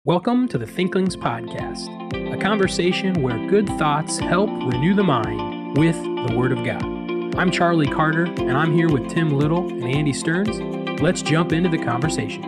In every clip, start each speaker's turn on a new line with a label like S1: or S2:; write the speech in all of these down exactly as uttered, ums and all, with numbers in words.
S1: Welcome to the Thinklings Podcast, a conversation where good thoughts help renew the mind with the Word of God. I'm Charlie Carter, and I'm here with Tim Little and Andy Stearns. Let's jump into the conversation.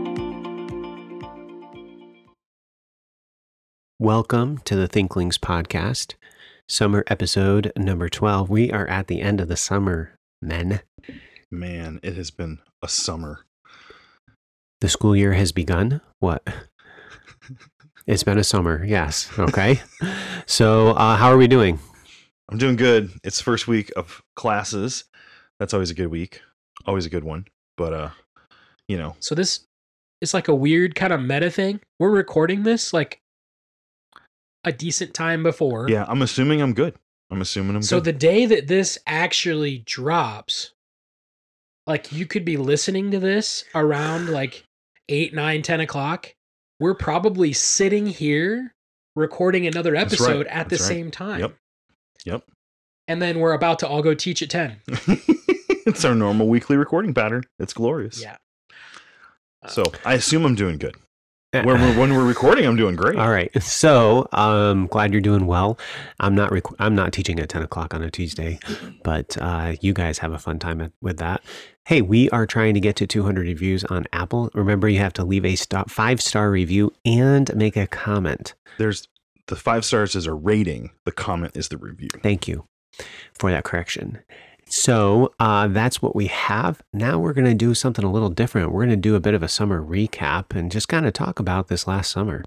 S2: Welcome to the Thinklings Podcast, summer episode number twelve. We are at the end of the summer, men.
S3: Man, it has been a summer.
S2: The school year has begun. What? It's been a summer, yes. Okay. So, uh, how are we doing?
S3: I'm doing good. It's the first week of classes. That's always a good week. Always a good one. But, uh, you know.
S1: So this is like a weird kind of meta thing. We're recording this like a decent time before.
S3: Yeah, I'm assuming I'm good. I'm assuming I'm
S1: so
S3: good.
S1: So the day that this actually drops, like you could be listening to this around like eight, nine, ten o'clock. We're probably sitting here recording another episode
S3: right.
S1: at
S3: That's
S1: the
S3: right.
S1: same time.
S3: Yep. Yep.
S1: And then we're about to all go teach at ten.
S3: It's our normal weekly recording pattern. It's glorious.
S1: Yeah. Uh,
S3: so I assume I'm doing good. When we're, when we're recording, I'm doing great.
S2: All right. So I'm glad you're doing well. I'm not rec- I'm not teaching at ten o'clock on a Tuesday, but uh, you guys have a fun time at, with that. Hey, we are trying to get to two hundred reviews on Apple. Remember, you have to leave a star, five-star review and make a comment.
S3: There's the five stars is a rating. The comment is the review.
S2: Thank you for that correction. So uh, that's what we have. Now we're going to do something a little different. We're going to do a bit of a summer recap and just kind of talk about this last summer.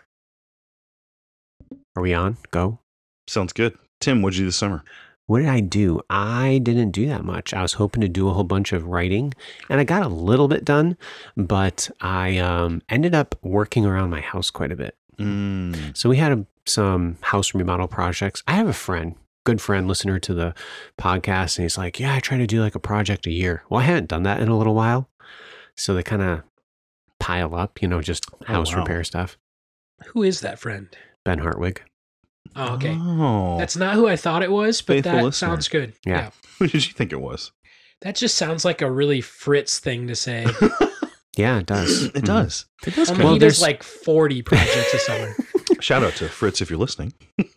S2: Are we on? Go.
S3: Sounds good. Tim, what'd you do this summer?
S2: What did I do? I didn't do that much. I was hoping to do a whole bunch of writing, and I got a little bit done, but I um, ended up working around my house quite a bit.
S3: Mm.
S2: So we had a, some house remodel projects. I have a friend. Good friend, listener to the podcast, and he's like, yeah, I try to do like a project a year. Well, I haven't done that in a little while. So they kind of pile up, you know, just house
S3: oh, wow.
S2: repair stuff.
S1: Who is that friend?
S2: Ben Hartwig.
S1: Oh, okay.
S3: Oh.
S1: That's not who I thought it was, but
S3: Faithful
S1: that
S3: listener.
S1: sounds good.
S2: Yeah.
S1: yeah.
S3: Who did you think it was?
S1: That just sounds like a really Fritz thing to say.
S2: Yeah, it does.
S3: It does.
S2: Mm. It does.
S1: I mean,
S2: Well,
S1: he
S2: there's
S1: does like forty projects a summer.
S3: Shout out to Fritz if you're listening.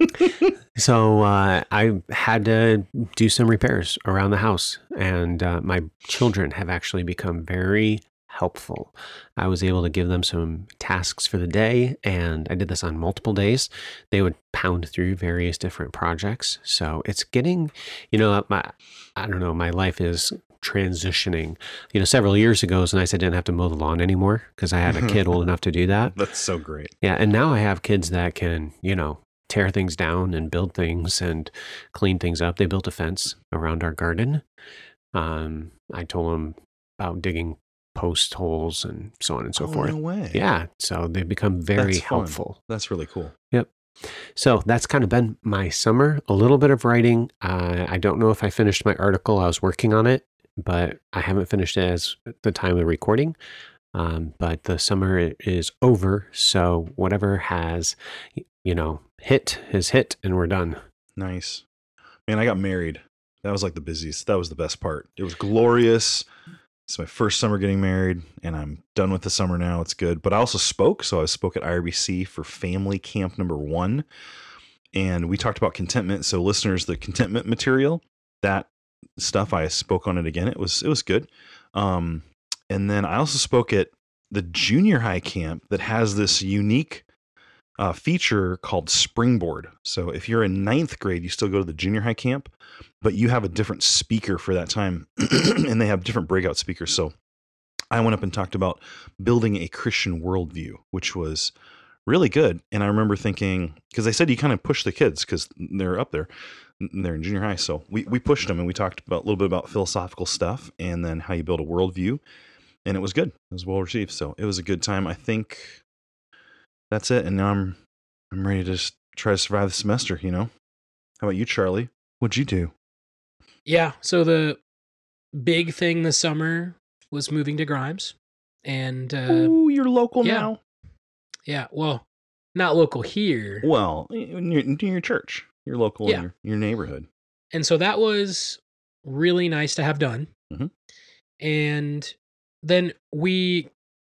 S2: So uh, I had to do some repairs around the house, and uh, my children have actually become very helpful. I was able to give them some tasks for the day, and I did this on multiple days. They would pound through various different projects. So it's getting, you know, my, I don't know, my life is transitioning. You know, several years ago, it was nice I didn't have to mow the lawn anymore because I had a kid old enough to do that.
S3: That's so great.
S2: Yeah, and now I have kids that can, you know, tear things down and build things and clean things up. They built a fence around our garden. Um, I told them about digging post holes and so on and so
S3: oh,
S2: forth.
S3: No way.
S2: Yeah, so they've become very
S3: That's fun.
S2: helpful.
S3: That's really cool.
S2: Yep. So that's kind of been my summer. A little bit of writing. Uh, I don't know if I finished my article. I was working on it, but I haven't finished it as the time of recording. Um, but the summer is over, so whatever has, you know, hit has hit, and we're done.
S3: Nice. Man, I got married. That was like the busiest. That was the best part. It was glorious. It's my first summer getting married, and I'm done with the summer now. It's good. But I also spoke. So I spoke at I R B C for family camp number one, and we talked about contentment. So listeners, the contentment material, that stuff, I spoke on it again. It was it was good. Um, and then I also spoke at the junior high camp that has this unique uh, feature called Springboard. So if you're in ninth grade, you still go to the junior high camp, but you have a different speaker for that time, and they have different breakout speakers. So I went up and talked about building a Christian worldview, which was really good. And I remember thinking, because they said you kind of push the kids because they're up there. They're in junior high. So we, we pushed them, and we talked about a little bit about philosophical stuff and then how you build a worldview. And it was good. It was well received. So it was a good time. I think that's it. And now I'm I'm ready to just try to survive the semester, you know? How about you, Charlie? What'd you do?
S1: Yeah. So the big thing this summer was moving to Grimes. And uh,
S3: Ooh, you're local
S1: yeah.
S3: now.
S1: Yeah. Well, not local here.
S3: Well, in your, in your church. You're local
S1: Yeah.
S3: in your, your neighborhood.
S1: And so that was really nice to have done.
S3: Mhm.
S1: And then we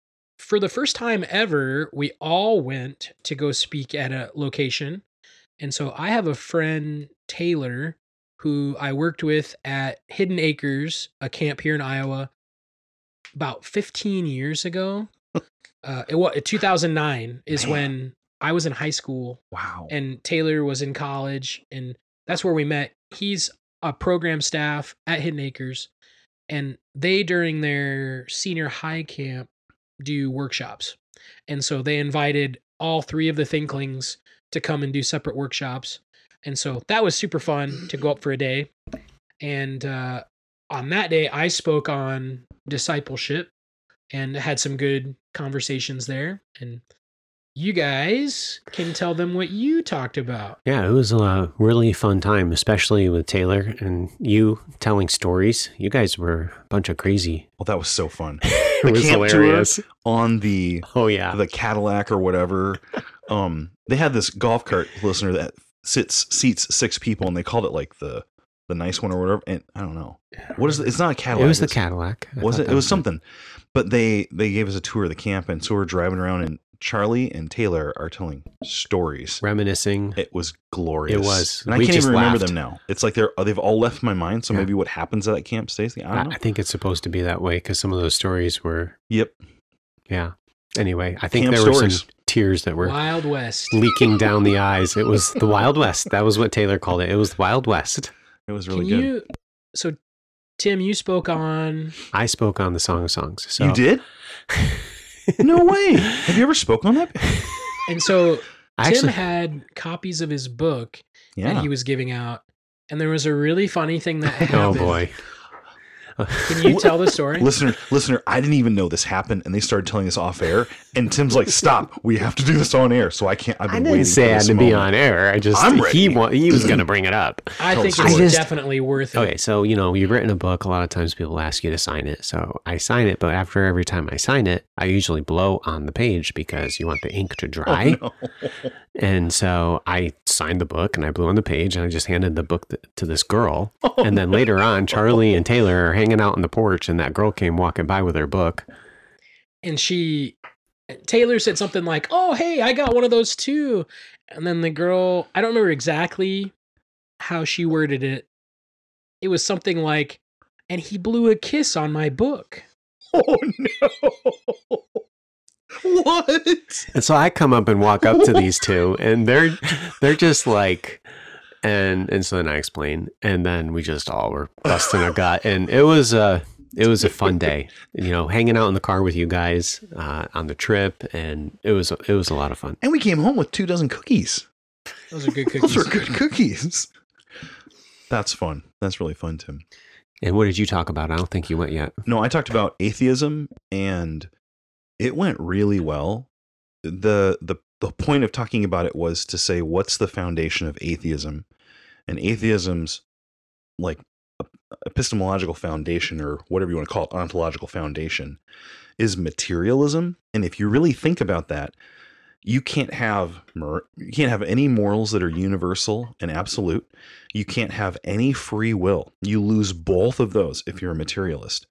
S1: for the first time ever, we all went to go speak at a location. And so I have a friend, Taylor, who I worked with at Hidden Acres, a camp here in Iowa, about fifteen years ago. uh, it was two thousand nine is
S3: Man.
S1: when I was in high school.
S3: Wow.
S1: And Taylor was in college, and that's where we met. He's a program staff at Hidden Acres, and they, during their senior high camp, do workshops. And so they invited all three of the Thinklings to come and do separate workshops. And so that was super fun to go up for a day. And uh, on that day, I spoke on discipleship and had some good conversations there. And you guys can tell them what you talked about.
S2: Yeah, it was a really fun time, especially with Taylor and you telling stories. You guys were a bunch of crazy.
S3: Well, that was so fun.
S2: It
S3: The
S2: was
S3: camp
S2: hilarious.
S3: tour on the
S2: Oh, yeah.
S3: the Cadillac or whatever. Um, they had this golf cart, listener, that sits seats six people, and they called it like the the nice one or whatever. And I don't know what is it? It's not a Cadillac.
S2: It was the
S3: It's-
S2: Cadillac. I
S3: Was
S2: thought
S3: it?
S2: that
S3: It was
S2: it.
S3: something. But they they gave us a tour of the camp, and so we're driving around, and Charlie and Taylor are telling stories.
S2: Reminiscing.
S3: It was glorious.
S2: It was.
S3: and I
S2: We
S3: can't
S2: just
S3: even remember
S2: laughed.
S3: them now. It's like they're they've all left my mind. So
S2: Yeah.
S3: maybe what happens at that camp stays. I
S2: I,
S3: don't know.
S2: I think it's supposed to be that way because some of those stories were,
S3: Yep.
S2: yeah. Anyway, I think
S3: Camp
S2: there were
S3: stories.
S2: some tears that were
S1: Wild West.
S2: leaking down the eyes. It was the Wild West. That was what Taylor called it. It was the Wild West.
S3: It was really
S1: Can
S3: good.
S1: you, so Tim, you spoke on,
S2: I spoke on the Song of Songs. So
S3: You did? No way. Have you ever spoken on that?
S1: and so
S2: I
S1: Tim
S2: actually,
S1: had copies of his book
S3: Yeah.
S1: that he was giving out. And there was a really funny thing that happened.
S2: oh boy.
S1: Can you tell the story?
S3: Listener, listener, I didn't even know this happened, and they started telling us off air. And Tim's like, "Stop! We have to do this on air." So I can't. I've
S2: I
S3: been
S2: didn't
S3: waiting
S2: say
S3: for
S2: I had
S3: this
S2: to be
S3: moment.
S2: on air. I just
S3: I'm
S2: he
S3: ready.
S2: wa- he was going to bring it up.
S1: I
S3: Tell
S1: think
S3: the
S1: it's
S2: story. I just-
S1: definitely worth it.
S2: Okay, so you know you've written a book. A lot of times people ask you to sign it, so I sign it. But after every time I sign it, I usually blow on the page because you want the ink to dry.
S3: Oh, no.
S2: And so I signed the book and I blew on the page and I just handed the book th- to this girl.
S3: Oh,
S2: And then later on, Charlie and Taylor are hanging out on the porch, and that girl came walking by with her book.
S1: And she, Taylor said something like, "Oh, hey, I got one of those too." And then the girl, I don't remember exactly how she worded it. It was something like, "And he blew a kiss on my book."
S3: Oh no! What?
S2: And so I come up and walk up to these two, and they're they're just like, and and so then I explain, and then we just all were busting a gut, and it was a it was a fun day, you know, hanging out in the car with you guys uh, on the trip, and it was it was a lot of fun.
S3: And we came home with two dozen cookies.
S1: Those are good
S3: Those
S1: cookies.
S3: are good cookies. That's fun. That's really fun, Tim.
S2: And what did you talk about? I don't think you went yet.
S3: No, I talked about atheism, and it went really well. The the the point of talking about it was to say, what's the foundation of atheism? And atheism's like epistemological foundation, or whatever you want to call it, ontological foundation, is materialism. And if you really think about that, you can't have mor- you can't have any morals that are universal and absolute. You can't have any free will. You lose both of those if you're a materialist.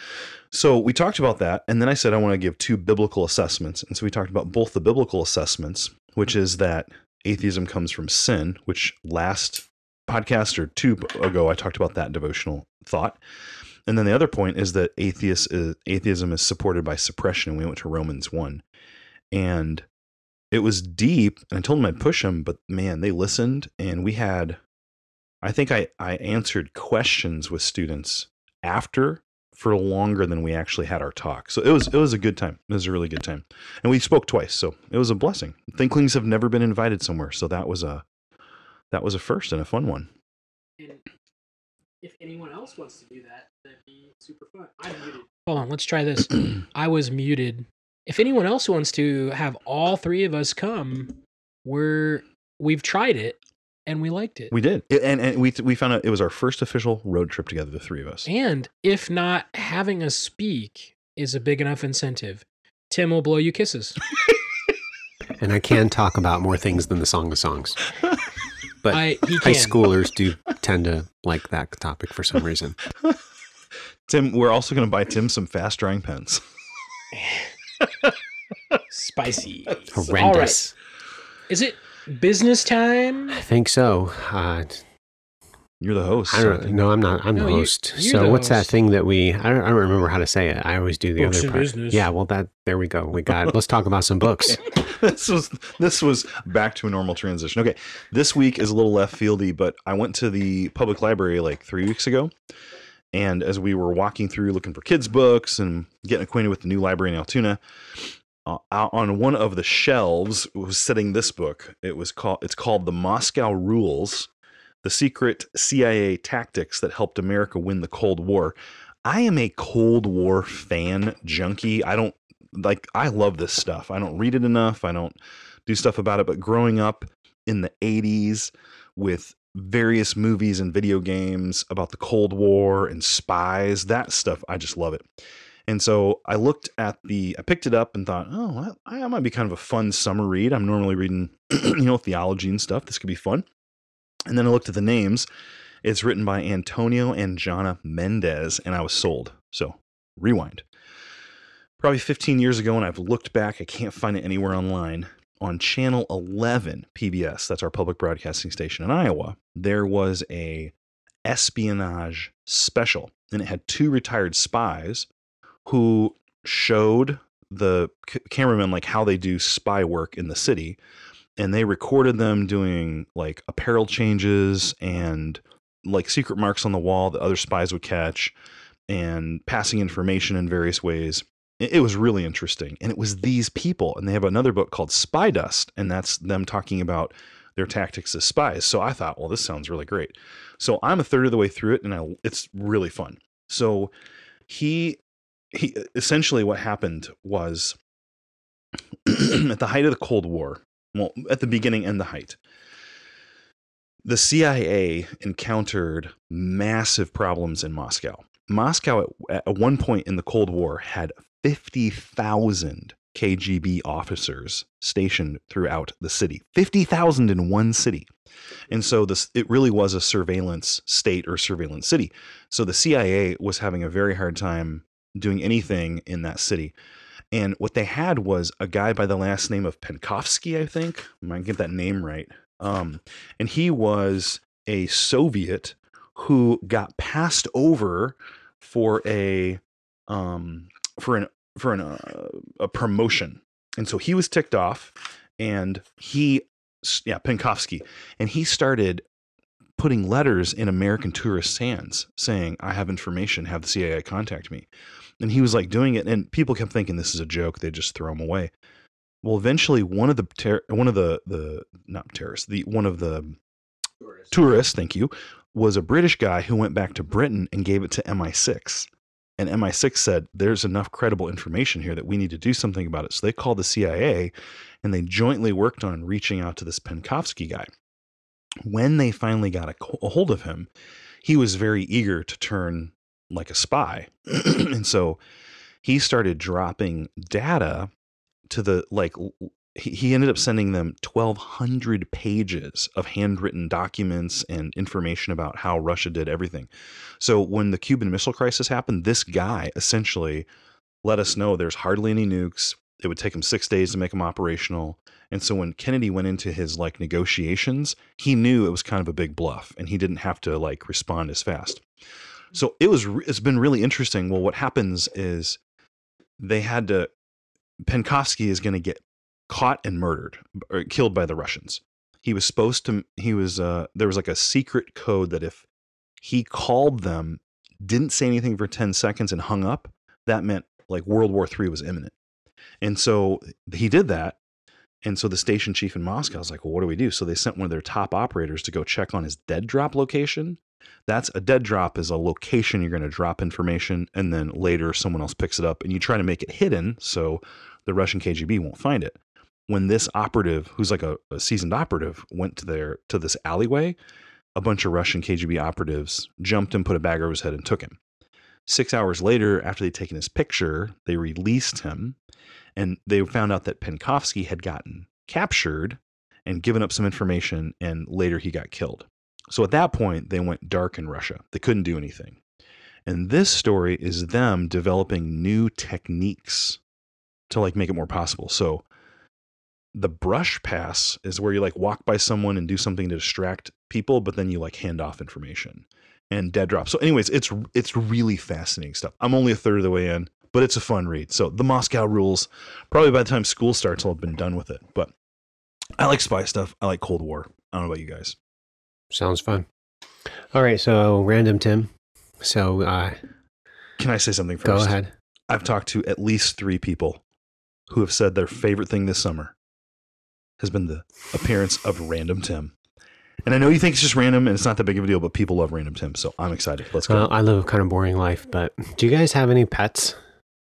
S3: So we talked about that, and then I said I want to give two biblical assessments. And so we talked about both the biblical assessments, which is that atheism comes from sin, which last podcast or two ago I talked about that devotional thought. And then the other point is that atheist is, atheism is supported by suppression, and we went to Romans one. And it was deep, and I told them I'd push them, but man, they listened, and we had, I think I, I answered questions with students after for longer than we actually had our talk. So it was it was a good time. It was a really good time. And we spoke twice, so it was a blessing. Thinklings have never been invited somewhere, so that was a that was a first and a fun one.
S1: And if anyone else wants to do that, that'd be super fun. I'm muted. Hold on, let's try this. I was muted. If anyone else wants to have all three of us come, we're we've tried it and we liked it.
S3: We did. It- and and we we found out it was our first official road trip together, the three of us.
S1: And if not, having us speak is a big enough incentive. Tim will blow you kisses.
S2: And I can talk about more things than the Song of Songs. But
S1: I he
S2: high
S1: can.
S2: schoolers do tend to like that topic for some reason.
S3: Tim, we're also going to buy Tim some fast drying pens.
S1: Spicy.
S3: That's
S1: All right.
S2: Horrendous.
S1: Is it business time?
S2: I think so. Uh,
S3: You're the host.
S2: I
S3: so I
S2: don't
S3: think-
S2: no, I'm not. I'm
S1: No,
S2: the
S1: you-
S2: host.
S1: you're
S2: So
S1: the
S2: what's that
S1: host.
S2: thing that we? I don't, I don't remember how to say it. I always do the
S1: Books
S2: other
S1: and
S2: part.
S1: business.
S2: Yeah. Well, that there we go. We got. Let's talk about some books.
S3: this was this was back to a normal transition. Okay, this week is a little left fieldy, but I went to the public library like three weeks ago, and as we were walking through looking for kids' books and getting acquainted with the new library in Altoona, uh, on one of the shelves was sitting this book. It was called. It's called The Moscow Rules: The Secret C I A Tactics That Helped America Win the Cold War. I am a Cold War fan junkie. I don't. Like, I love this stuff. I don't read it enough. I don't do stuff about it. But growing up in the eighties with various movies and video games about the Cold War and spies, that stuff, I just love it. And so I looked at the, I picked it up and thought, oh, that, that might be kind of a fun summer read. I'm normally reading, you know, theology and stuff. This could be fun. And then I looked at the names. It's written by Antonio and Jana Mendez, and I was sold. So rewind. Probably fifteen years ago, and I've looked back, I can't find it anywhere online, on Channel eleven P B S, that's our public broadcasting station in Iowa, there was a espionage special, and it had two retired spies who showed the c- cameramen like how they do spy work in the city, and they recorded them doing like apparel changes and like secret marks on the wall that other spies would catch and passing information in various ways. It was really interesting. And it was these people. And they have another book called Spy Dust. And that's them talking about their tactics as spies. So I thought, well, this sounds really great. So I'm a third of the way through it, and I, it's really fun. So he, he essentially what happened was at the height of the Cold War, well, at the beginning and the height, the C I A encountered massive problems in Moscow. Moscow at, at one point in the Cold War had fifty thousand K G B officers stationed throughout the city. fifty thousand in one city. And so this it really was a surveillance state or surveillance city. So the C I A was having a very hard time doing anything in that city. And what they had was a guy by the last name of Penkovsky, I think. I might get that name right. Um, and he was a Soviet who got passed over for a um, for an for an uh, a promotion, and so he was ticked off, and he yeah Penkovsky, and he started putting letters in American tourists' hands saying, "I have information, have the C I A contact me," and he was like doing it, and people kept thinking this is a joke, they just throw him away. Well, eventually, one of the ter- one of the the not terrorists, the one of the tourists. tourists, thank you, was a British guy who went back to Britain and gave it to M I six. And M I six said, there's enough credible information here that we need to do something about it. So they called the C I A, and they jointly worked on reaching out to this Penkovsky guy. When they finally got a, a hold of him, he was very eager to turn like a spy. And so he started dropping data to the, like, he, he ended up sending them twelve hundred pages of handwritten documents and information about how Russia did everything. So when the Cuban Missile Crisis happened, this guy essentially let us know there's hardly any nukes. It would take him six days to make them operational. And so when Kennedy went into his like negotiations, he knew it was kind of a big bluff, and he didn't have to like respond as fast. So it was, it's been really interesting. Well, what happens is they had to, Penkovsky is going to get caught and murdered or killed by the Russians. He was supposed to, he was, uh, there was like a secret code that if he called them, didn't say anything for ten seconds and hung up, that meant like World War Three was imminent. And so he did that. And so the station chief in Moscow was like, well, what do we do? So they sent one of their top operators to go check on his dead drop location. That's a dead drop is a location you're going to drop information, and then later someone else picks it up, and you try to make it hidden so the Russian K G B won't find it. When this operative, who's like a, a seasoned operative, went to their to this alleyway, a bunch of Russian K G B operatives jumped him, put a bag over his head, and took him. Six hours later, after they'd taken his picture, they released him, and they found out that Penkovsky had gotten captured and given up some information, and later he got killed. So at that point, they went dark in Russia. They couldn't do anything. And this story is them developing new techniques to like make it more possible. So the brush pass is where you like walk by someone and do something to distract people, but then you like hand off information. And Dead Drop. So anyways, it's it's really fascinating stuff. I'm only a third of the way in, but it's a fun read. So the Moscow Rules, probably by the time school starts, I'll have been done with it. But I like spy stuff. I like Cold War. I don't know about you guys.
S2: Sounds fun. All right, so random Tim. So uh,
S3: can I say something first?
S2: Go ahead.
S3: I've talked to at least three people who have said their favorite thing this summer has been the appearance of Random Tim. And I know you think it's just random and it's not that big of a deal, but people love Random Tim, so I'm excited. Let's go.
S2: Well, I live a kind of boring life, but do you guys have any pets?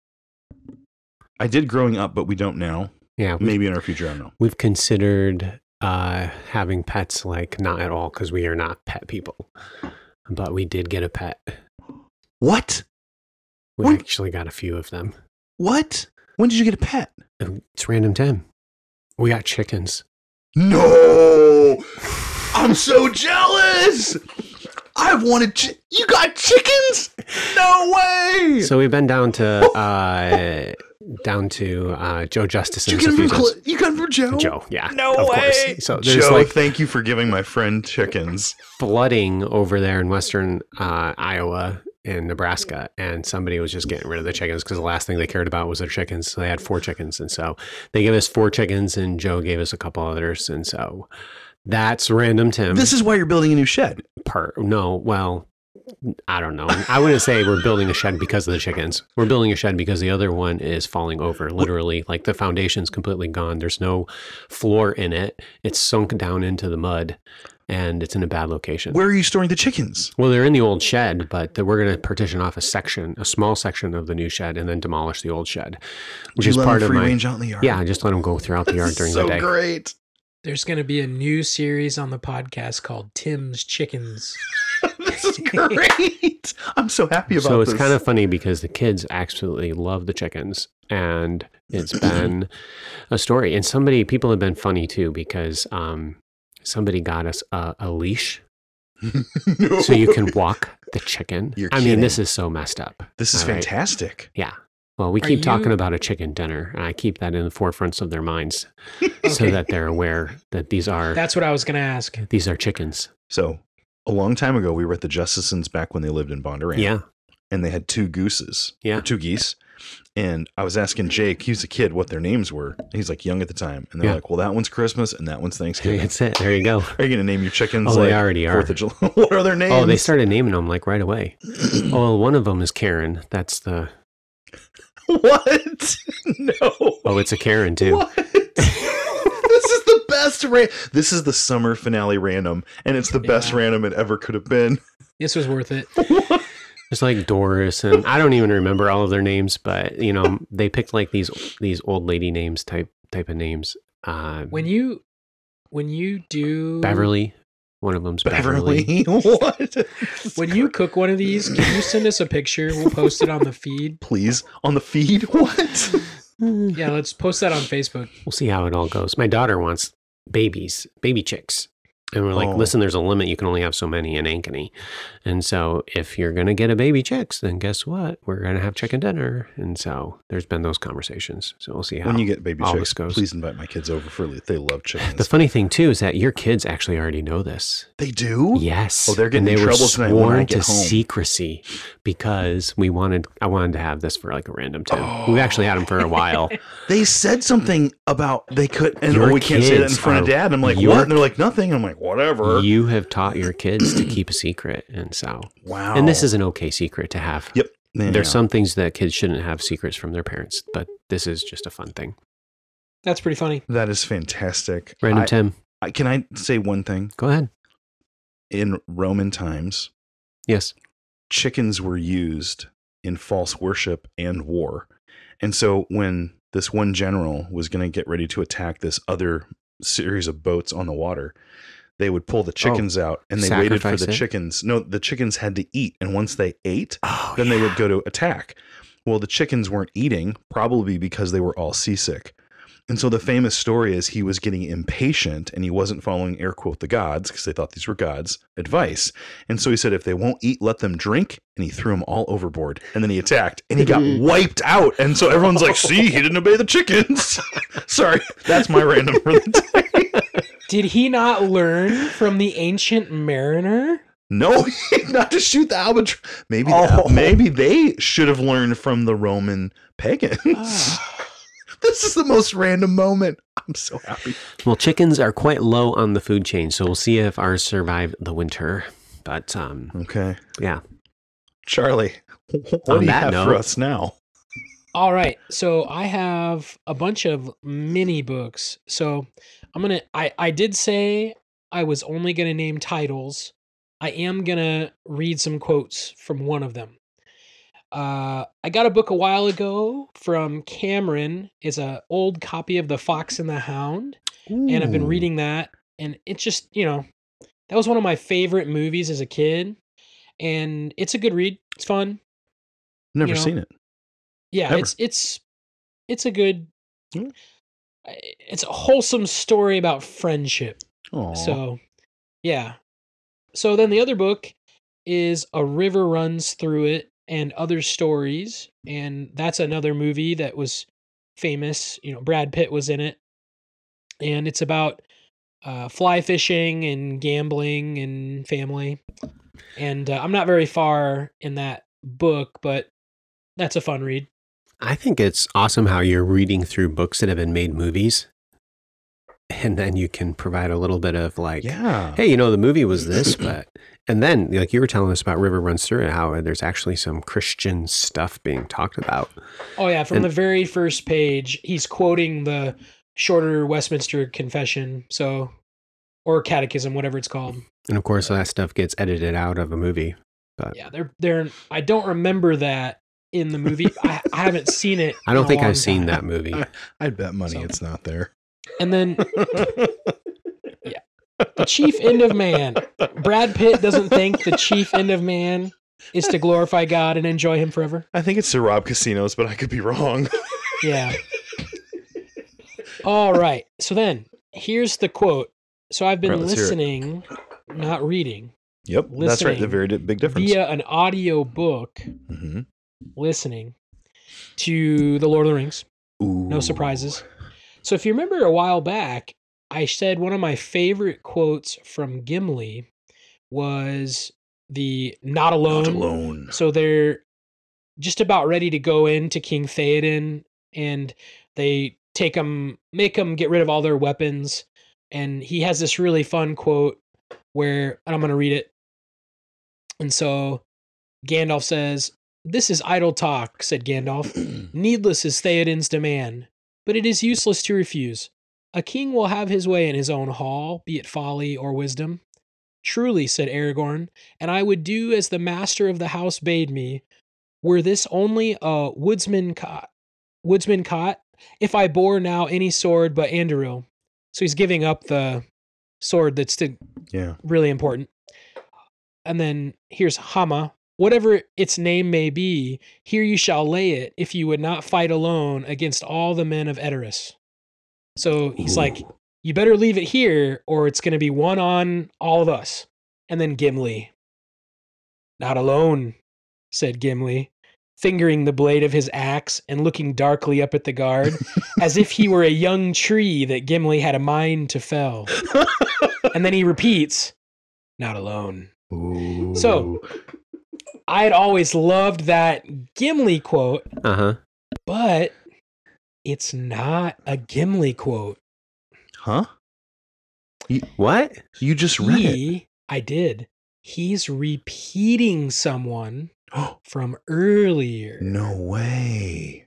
S3: I did growing up, but we don't now.
S2: Yeah.
S3: Maybe in our future, I don't know.
S2: We've considered uh, having pets, like not at all, because we are not pet people. But we did get a pet.
S3: What?
S2: We
S3: When-
S2: actually got a few of them.
S3: What? When did you get a pet?
S2: It's Random Tim. We got chickens.
S3: No! I'm so jealous! I've wanted... Chi- you got chickens? No way!
S2: So we've been down to uh, down to uh, Joe Justison's
S3: you
S2: a
S3: got
S2: few
S3: from
S2: times.
S3: Cl- you got from Joe?
S2: Joe, yeah.
S3: No
S2: of
S3: way!
S2: Course. So there's
S3: Joe,
S2: like
S3: thank you for giving my friend chickens.
S2: flooding over there in western uh, Iowa and Nebraska, and somebody was just getting rid of the chickens because the last thing they cared about was their chickens. So they had four chickens, and so they gave us four chickens, and Joe gave us a couple others, and so that's Random Tim.
S3: This is why you're building a new shed.
S2: part. No, well, I don't know. I wouldn't say we're building a shed because of the chickens. We're building a shed because the other one is falling over. Literally, like the foundation's completely gone. There's no floor in it. It's sunk down into the mud, and it's in a bad location.
S3: Where are you storing the chickens?
S2: Well, they're in the old shed, but we're going to partition off a section, a small section of the new shed, and then demolish the old shed, which
S3: you
S2: is
S3: let
S2: part
S3: them
S2: of
S3: free
S2: my.
S3: range out in the yard?
S2: Yeah, just let them go throughout the yard during
S3: so
S2: the day.
S3: great.
S1: There's going to be a new series on the podcast called Tim's Chickens.
S3: This is great. I'm so happy about
S2: So it's
S3: this.
S2: kind of funny because the kids absolutely love the chickens, and it's been a story. And somebody, people have been funny too because um, somebody got us a, a leash
S3: No.
S2: so you can walk the chicken.
S3: You're
S2: I mean,
S3: kidding.
S2: this is so messed up.
S3: This is
S2: All right.
S3: fantastic.
S2: Yeah. Well, we
S1: Are
S2: keep talking
S1: you-
S2: about a chicken dinner, and I keep that in the forefronts of their minds so
S1: Okay.
S2: that they're aware that these are
S1: That's what I was going to ask.
S2: these are chickens.
S3: So a long time ago, we were at the Justisons back when they lived in Bondurant.
S2: Yeah.
S3: And they had two gooses.
S2: Yeah.
S3: Or two geese. And I was asking Jake, he was a kid, what their names were. He's like young at the time. And they're
S2: Yeah.
S3: like, well, that one's Christmas and that one's Thanksgiving.
S2: That's it. There you go.
S3: Are you going to name your chickens
S2: Oh,
S3: like
S2: they already are.
S3: fourth of July? What are their names?
S2: Oh, they started naming them like right away. Oh, well, one of them is Karen. That's the.
S3: What? No.
S2: Oh, it's a Karen too.
S3: What? This is the best. Ra- this is the summer finale random, and it's the best
S1: Yeah.
S3: random it ever could have been.
S1: This was worth it.
S2: It's like Doris, and I don't even remember all of their names, but you know, they picked like these these old lady names type type of names. Uh,
S1: When you when you do
S2: Beverly, one of them's Beverly.
S3: Beverly, what?
S1: when you cook one of these, can you send us a picture? We'll post it on the feed.
S3: Please on the feed. What?
S1: Yeah, let's post that on Facebook.
S2: We'll see how it all goes. My daughter wants babies, baby chicks. And we're like,
S3: Oh.
S2: listen, there's a limit. You can only have so many in Ankeny. And so if you're going to get a baby chicks, then guess what? We're going to have chicken dinner. And so there's been those conversations. So we'll see how
S3: When you get baby
S2: all
S3: chicks,
S2: this goes.
S3: please invite my kids over for they love chickens.
S2: The funny thing too is that your kids actually already know this.
S3: They do?
S2: Yes.
S3: Oh, they're getting
S2: and
S3: in
S2: they were
S3: trouble tonight when I
S2: sworn
S3: get
S2: to
S3: home.
S2: secrecy because we wanted, I wanted to have this for like a random Tim. We've actually had them for a while.
S3: They said something about they could, and
S2: Your
S3: oh, we can't say that in
S2: kids
S3: front of
S2: are-
S3: dad. And I'm like,
S2: your-
S3: what? And they're like, nothing. I'm like, whatever.
S2: You have taught your kids to keep a secret. And so,
S3: Wow.
S2: and this is an okay secret to have.
S3: Yep. Yeah.
S2: There's some things that kids shouldn't have secrets from their parents, but this is just a fun thing.
S1: That's pretty funny.
S3: That is fantastic.
S2: Random
S3: I-
S2: Tim,
S3: I, can I say one thing?
S2: go ahead.
S3: In Roman times,
S2: Yes.
S3: chickens were used in false worship and war. And so when this one general was going to get ready to attack this other series of boats on the water, they would pull the chickens out and they waited for
S2: sacrifice
S3: the
S2: it?
S3: chickens. No, the chickens had to eat. And once they ate,
S2: Oh,
S3: then they would go to attack. Well, the chickens weren't eating, probably because they were all seasick. And so the famous story is he was getting impatient and he wasn't following, air quote, the gods, because they thought these were gods' advice. And so he said, if they won't eat, let them drink. And he threw them all overboard. And then he attacked and he got wiped out. And so everyone's like, see, he didn't obey the chickens. Sorry, that's my random for the day.
S1: Did he not learn from the ancient mariner?
S3: No, not to shoot the albatross. Maybe,
S2: Oh.
S3: the, maybe they should have learned from the Roman pagans. This is the most random moment. I'm so happy.
S2: Well, chickens are quite low on the food chain, so we'll see if ours survive the winter. But um,
S3: Okay.
S2: yeah,
S3: Charlie, what
S2: On
S3: do you
S2: that
S3: have
S2: note-
S3: for us now?
S1: All right, so I have a bunch of mini books. So I'm gonna. I I did say I was only gonna name titles. I am gonna read some quotes from one of them. Uh, I got a book a while ago from Cameron. It's a old copy of The Fox and the Hound, and I've been
S3: Ooh.
S1: reading that, and it's just, you know, that was one of my favorite movies as a kid, and it's a good read. It's fun.
S3: Never
S1: you know,
S3: seen it.
S1: Yeah,
S3: Ever.
S1: it's it's it's a good.
S3: Mm.
S1: It's a wholesome story about friendship.
S3: Aw.
S1: So, yeah. So then the other book is A River Runs Through It and Other Stories, and that's another movie that was famous. You know, Brad Pitt was in it, and it's about uh, fly fishing and gambling and family. And uh, I'm not very far in that book, but that's a fun read.
S2: I think it's awesome how you're reading through books that have been made movies, and then you can provide a little bit of like,
S3: Yeah.
S2: hey, you know, the movie was this, but, and then like you were telling us about River Runs Through It, how there's actually some Christian stuff being talked about.
S1: Oh yeah, from
S2: And-
S1: the very first page, he's quoting the shorter Westminster Confession, so or Catechism, whatever it's called.
S2: And of course, that stuff gets edited out of a movie. But
S1: Yeah, they're they're. I don't remember that in the movie. I, I haven't seen it.
S2: I
S1: in
S2: don't
S1: a
S2: think
S1: long
S2: I've seen
S1: time.
S2: that movie.
S3: I'd bet money
S1: So-
S3: it's not there.
S1: And then the chief end of man. Brad Pitt doesn't think the chief end of man is to glorify God and enjoy Him forever.
S3: I think it's to rob casinos, but I could be wrong.
S1: Yeah. All right. So then, here's the quote. So I've been
S3: All right, let's hear it.
S1: listening, not reading,
S3: Yep, that's right. The
S1: Listening
S3: very di- big difference.
S1: via an audio book,
S3: Mm-hmm.
S1: listening to The Lord of the Rings. No surprises. So if you remember a while back, I said one of my favorite quotes from Gimli was the not alone.
S3: Not alone.
S1: So they're just about ready to go into King Theoden, and they take him, make him get rid of all their weapons. And he has this really fun quote where, and I'm going to read it. And so Gandalf says, "This is idle talk," said Gandalf. "Needless is Theoden's demand, but it is useless to refuse. A king will have his way in his own hall, be it folly or wisdom." "Truly," said Aragorn, "and I would do as the master of the house bade me, were this only a woodsman cot, woodsman cot, if I bore now any sword but Anduril." So he's giving up the sword that's still
S3: Yeah.
S1: really important. And then here's Hama. "Whatever its name may be, here you shall lay it, if you would not fight alone against all the men of Edoras." So he's like, you better leave it here, or it's going to be one on all of us. And then Gimli. "Not alone," said Gimli, fingering the blade of his axe and looking darkly up at the guard, as if he were a young tree that Gimli had a mind to fell. And then he repeats, "Not alone."
S3: Ooh.
S1: So- I had always loved that Gimli quote,
S2: Uh huh.
S1: but it's not a Gimli quote.
S3: Huh?
S2: What?
S3: You just read it.
S1: He, I did. He's repeating someone from earlier.
S3: No way.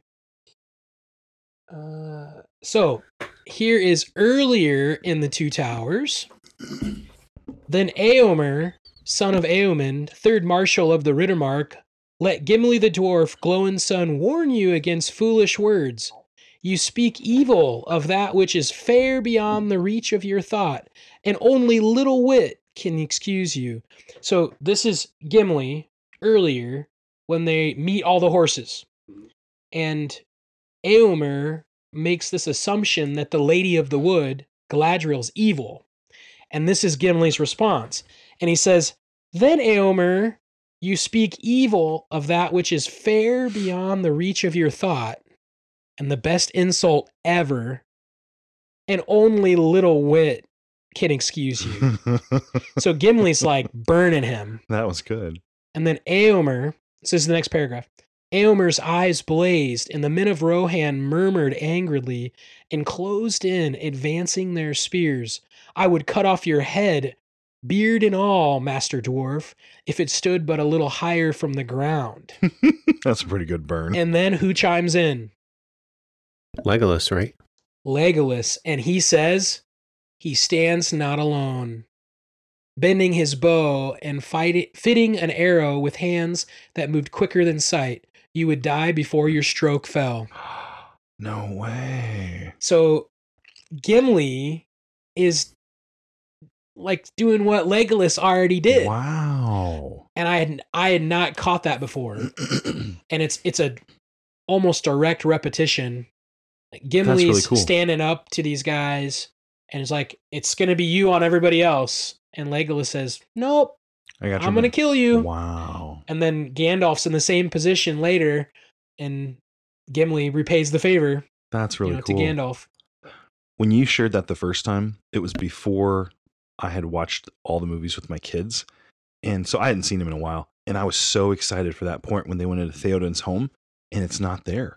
S1: Uh, so here is earlier in the Two Towers. "Then Eomer, son of Eomen, third marshal of the Riddermark, let Gimli the dwarf, Glóin's son, warn you against foolish words. You speak evil of that which is fair beyond the reach of your thought, and only little wit can excuse you." So this is Gimli earlier when they meet all the horses. And Eomer makes this assumption that the Lady of the Wood, Galadriel's evil. And this is Gimli's response. And he says, "Then, Éomer, you speak evil of that which is fair beyond the reach of your thought, and the best insult ever, and only little wit can excuse you." So Gimli's like burning him.
S3: That was good.
S1: And then Éomer, this is the next paragraph, Éomer's eyes blazed, and the men of Rohan murmured angrily and closed in, advancing their spears. "I would cut off your head, beard and all, Master Dwarf, if it stood but a little higher from the ground."
S3: That's a pretty good burn.
S1: And then who chimes in?
S2: Legolas, right?
S1: Legolas. And he says, "He stands not alone." Bending his bow and fight, fitting an arrow with hands that moved quicker than sight, you would die before your stroke fell.
S3: No way.
S1: So Gimli is like doing what Legolas already did.
S3: Wow.
S1: And I had I had not caught that before. And it's it's a almost direct repetition. Gimli's
S3: really cool.
S1: standing up to these guys and it's like, "It's gonna be you on everybody else." And Legolas says, "Nope,
S3: I got you.
S1: I'm gonna kill you."
S3: Wow.
S1: And then Gandalf's in the same position later, and Gimli repays the favor.
S3: That's really
S1: you know,
S3: cool.
S1: to Gandalf.
S3: When you shared that the first time, it was before I had watched all the movies with my kids. And so I hadn't seen them in a while. And I was so excited for that point when they went into Theoden's home and it's not there.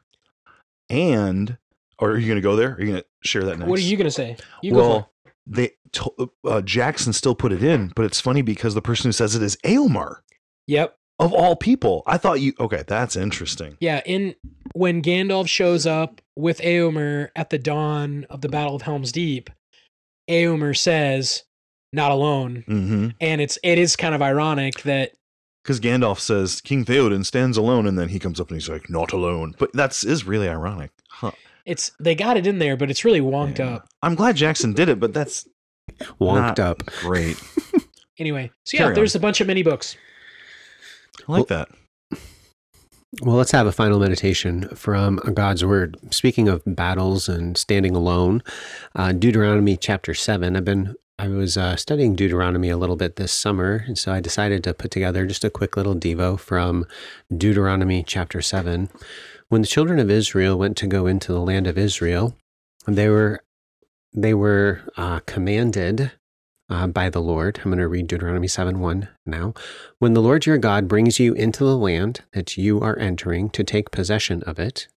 S3: And, or are you going to go there? Are you going to share that next?
S1: What are you gonna say? You
S3: well,
S1: go for it.
S3: they to, uh, Jackson still put it in, but it's funny because the person who says it is Éomer.
S1: Yep.
S3: Of all people. I thought you, okay, that's interesting.
S1: Yeah, in when Gandalf shows up with Éomer at the dawn of the Battle of Helm's Deep, Éomer says, "Not alone."
S3: Mm-hmm.
S1: And it's it is kind of ironic that
S3: Because Gandalf says, "King Theoden stands alone," and then he comes up and he's like, "Not alone." But that's is really ironic. Huh.
S1: it's they got it in there, but it's really wonked
S3: Yeah.
S1: up.
S3: I'm glad Jackson did it, but that's
S2: Wonked
S3: not
S2: up.
S3: great.
S1: Anyway, so yeah,
S3: Carry
S1: there's
S3: on.
S1: a bunch of mini books.
S3: I like that.
S2: Well, let's have a final meditation from God's Word. Speaking of battles and standing alone, uh, Deuteronomy chapter seven. I've been I was uh, studying Deuteronomy a little bit this summer, and so I decided to put together just a quick little devo from Deuteronomy chapter seven. When the children of Israel went to go into the land of Israel, they were they were uh, commanded uh, by the Lord. I'm going to read Deuteronomy seven one now. When the Lord your God brings you into the land that you are entering to take possession of it,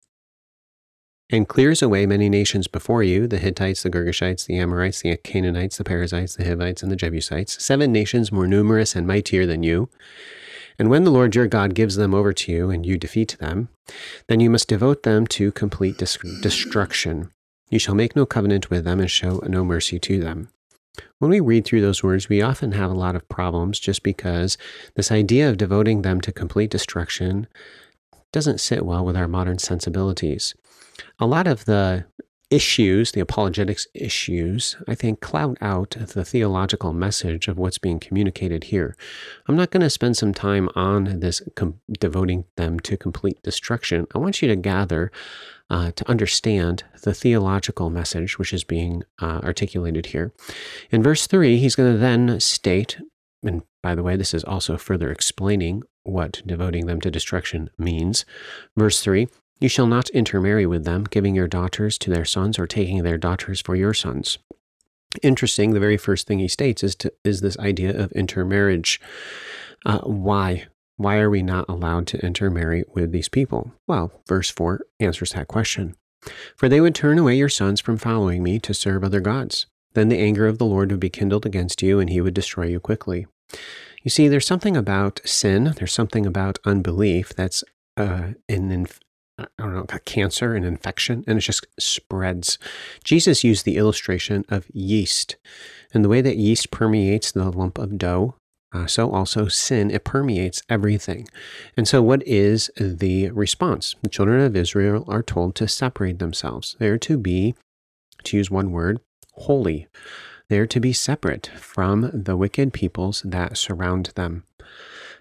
S2: and clears away many nations before you, the Hittites, the Girgashites, the Amorites, the Canaanites, the Perizzites, the Hivites, and the Jebusites, seven nations more numerous and mightier than you. And when the Lord your God gives them over to you and you defeat them, then you must devote them to complete dis- destruction. You shall make no covenant with them and show no mercy to them. When we read through those words, we often have a lot of problems just because this idea of devoting them to complete destruction doesn't sit well with our modern sensibilities. A lot of the issues, the apologetics issues, I think cloud out the theological message of what's being communicated here. I'm not going to spend some time on this com- devoting them to complete destruction. I want you to gather uh, to understand the theological message which is being uh, articulated here. In verse three, he's going to then state, and by the way, this is also further explaining what devoting them to destruction means. Verse three, you shall not intermarry with them, giving your daughters to their sons or taking their daughters for your sons. Interesting, the very first thing he states is to, is this idea of intermarriage. Uh, why? Why are we not allowed to intermarry with these people? Well, verse four answers that question. For they would turn away your sons from following me to serve other gods. Then the anger of the Lord would be kindled against you, and he would destroy you quickly. You see, there's something about sin, there's something about unbelief that's uh, an inf- I don't know, a cancer, an infection, and it just spreads. Jesus used the illustration of yeast. And the way that yeast permeates the lump of dough, uh, so also sin, it permeates everything. And so what is the response? The children of Israel are told to separate themselves. They're to be, to use one word, holy. They're to be separate from the wicked peoples that surround them.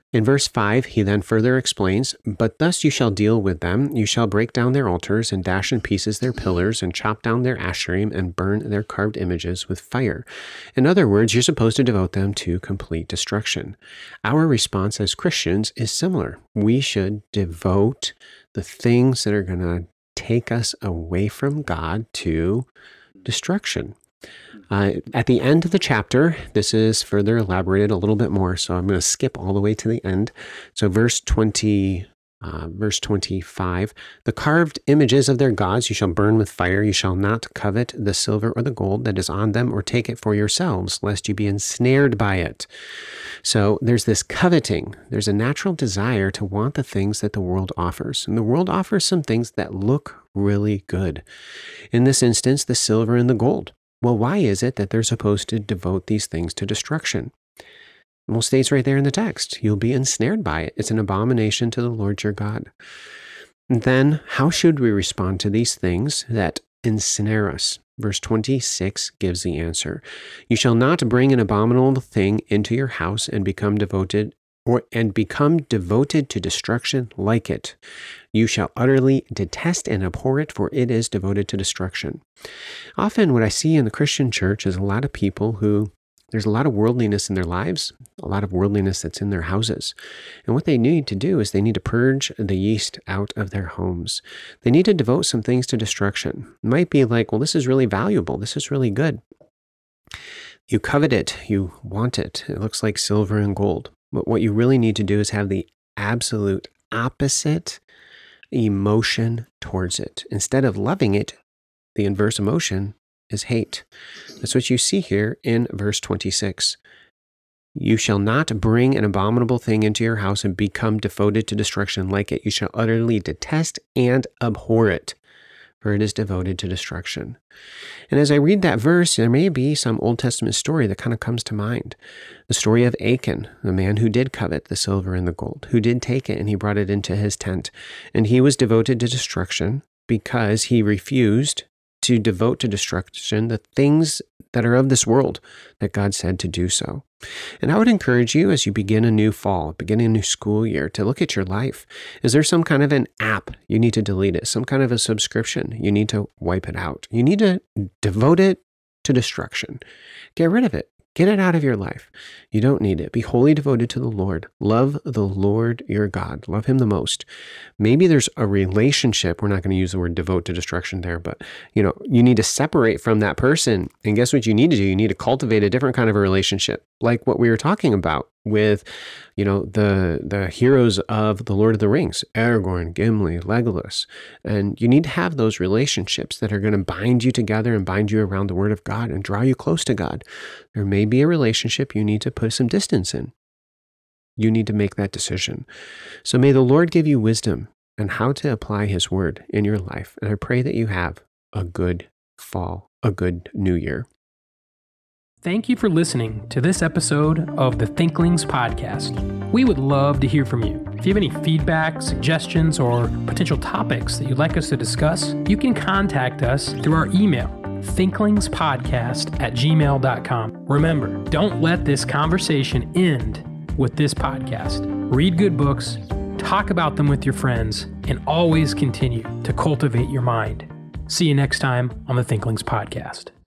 S2: In verse five, he then further explains, "But thus you shall deal with them. You shall break down their altars and dash in pieces their pillars and chop down their asherim and burn their carved images with fire." In other words, you're supposed to devote them to complete destruction. Our response as Christians is similar. We should devote the things that are going to take us away from God to destruction. Uh, at the end of the chapter, this is further elaborated a little bit more, so I'm going to skip all the way to the end. So verse twenty, uh, verse twenty-five, "The carved images of their gods you shall burn with fire. You shall not covet the silver or the gold that is on them, or take it for yourselves, lest you be ensnared by it." So there's this coveting. There's a natural desire to want the things that the world offers. And the world offers some things that look really good. In this instance, the silver and the gold. Well, why is it that they're supposed to devote these things to destruction? Well, it states right there in the text, you'll be ensnared by it. It's an abomination to the Lord your God. And then, how should we respond to these things that ensnare us? Verse twenty-six gives the answer. "You shall not bring an abominable thing into your house and become devoted or and become devoted to destruction like it. You shall utterly detest and abhor it, for it is devoted to destruction." Often what I see in the Christian church is a lot of people who, there's a lot of worldliness in their lives, a lot of worldliness that's in their houses. And what they need to do is they need to purge the yeast out of their homes. They need to devote some things to destruction. It might be like, well, this is really valuable. This is really good. You covet it. You want it. It looks like silver and gold. But what you really need to do is have the absolute opposite emotion towards it. Instead of loving it, the inverse emotion is hate. That's what you see here in verse twenty-six. "You shall not bring an abominable thing into your house and become devoted to destruction like it. You shall utterly detest and abhor it, for it is devoted to destruction." And as I read that verse, there may be some Old Testament story that kind of comes to mind. The story of Achan, the man who did covet the silver and the gold, who did take it and he brought it into his tent. And he was devoted to destruction because he refused to devote to destruction the things that are of this world that God said to do so. And I would encourage you as you begin a new fall, begin a new school year, to look at your life. Is there some kind of an app you need to delete it? Some kind of a subscription you need to wipe it out? You need to devote it to destruction. Get rid of it. Get it out of your life. You don't need it. Be wholly devoted to the Lord. Love the Lord your God. Love him the most. Maybe there's a relationship. We're not going to use the word devote to destruction there, but you know, you need to separate from that person. And guess what you need to do? You need to cultivate a different kind of a relationship, like what we were talking about with, you know, the the heroes of the Lord of the Rings, Aragorn, Gimli, Legolas. And you need to have those relationships that are going to bind you together and bind you around the Word of God and draw you close to God. There may be a relationship you need to put some distance in. You need to make that decision. So may the Lord give you wisdom on how to apply his word in your life. And I pray that you have a good fall, a good new year.
S1: Thank you for listening to this episode of the Thinklings Podcast. We would love to hear from you. If you have any feedback, suggestions, or potential topics that you'd like us to discuss, you can contact us through our email, thinklingspodcast at gmail dot com. Remember, don't let this conversation end with this podcast. Read good books, talk about them with your friends, and always continue to cultivate your mind. See you next time on the Thinklings Podcast.